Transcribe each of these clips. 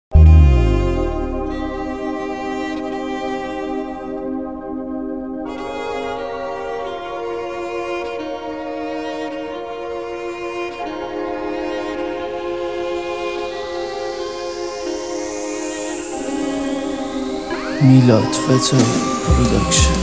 میلاد فتا پروداکشن.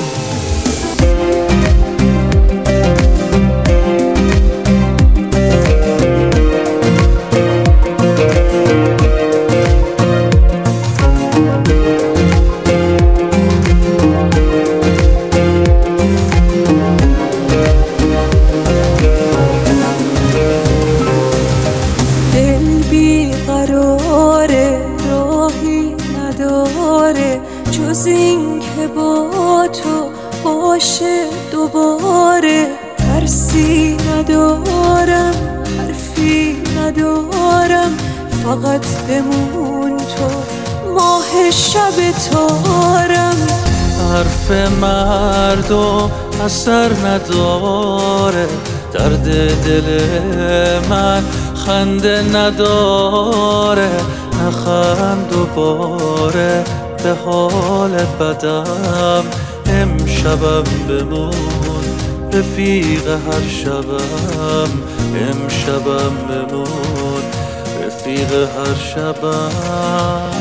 دل بیقراره، راهی نداره جز این که با تو باشه دوباره. ترسی ندارم، حرفی ندارم، فقط بمون تو ماه شب تارم. حرف مردم اثر نداره، درد دل من خنده نداره. نخند دوباره به حال بدم، امشبم بمون رفیق هر شبم. امشبم بمون رفیق هر شبم.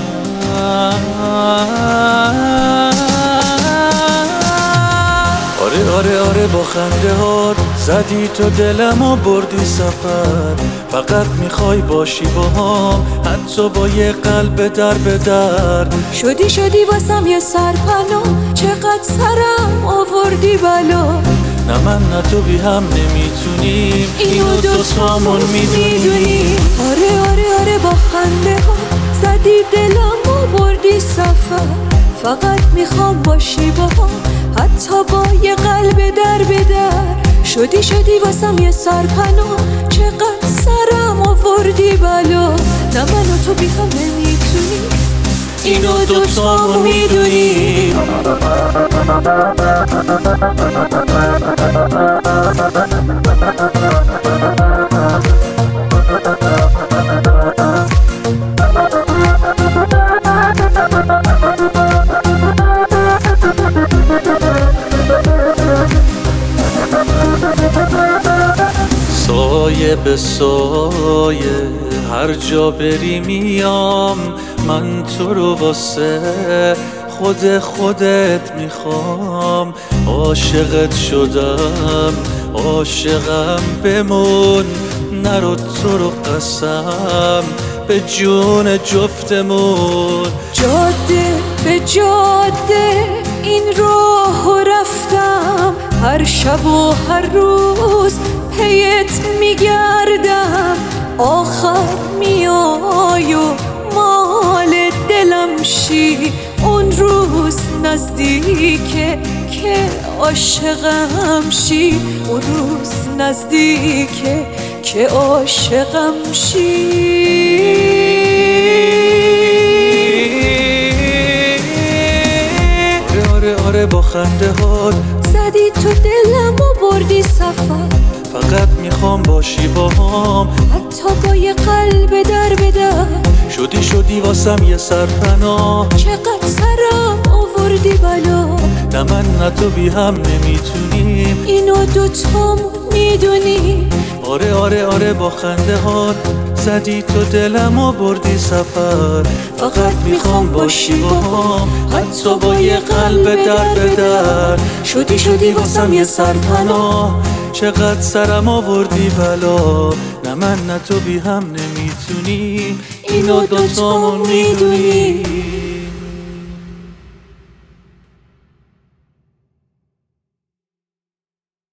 آره با خنده هات زدی تو دلم و بردی سفر. فقط میخوای باشی باهام، حتی با یه قلب در به در. شدی واسم یه سرپناه، چقدر سرم آوردی بلا. نه من نه تو بی هم نمیتونیم، اینو دوتامون میدونیم. آره با خنده ها زدی دلم و بردی سفر. فقط میخوام باشی باهام، حتی با یه قلب در به در. شدی واسم یه سرپناه، چقدر سرم آوردی بلا. نه من و تو بی هم نمیتونیم، اینو دوتامون میدونیم. سایه به سایه هر جا بری میام. من تو رو واسه خودت میخوام. عاشقت شدم، عاشقم بمون. نرو تو رو قسم به جون جفتمون. جاده به جاده این راهو رفتم، هر شب و هر روز پیت میگردم. آخر میای و مال دلم شی، اون روز نزدیکه که عاشقم شی. اون روز نزدیکه که عاشقم شی. آره با خنده هات زدی تو دلم و بردی سفر. فقط میخوام باشی باهام، حتی با یه قلب در به در. شدی واسم یه سرپناه، چقدر سرم آوردی بلا. نه من نه تو بی هم نمیتونیم، اینو دوتامون میدونیم. آره با خنده هات زدی تو دلم و بردی سفر. فقط میخوام باشی باهام، حتی با یه قلب در به در. شدی واسم یه سرپناه، چقدر سرم آوردی بلا. نه من نه تو بی هم نمیتونیم، اینو دوتامون میدونیم.